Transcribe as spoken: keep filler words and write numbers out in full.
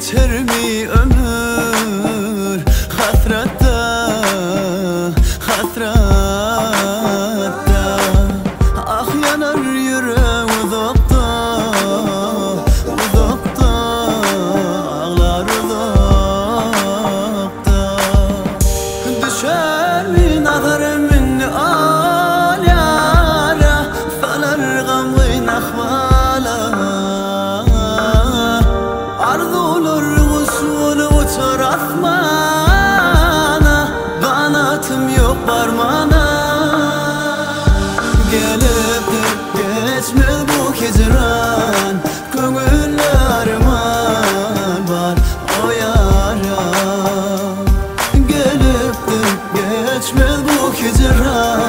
geçer mi ömür hasratta, hasratta. Ah yanar yüreğim uzakta, uzakta, ağlar uzakta. Düşer mi nazarımın al yara, salar gamlı nahvala. Arzular usul uçar asmana, kanatım yok parmağına. Gelipdir geçmez bu hicran, köngüller arman var o yara. Gelipdir geçmez bu hicran.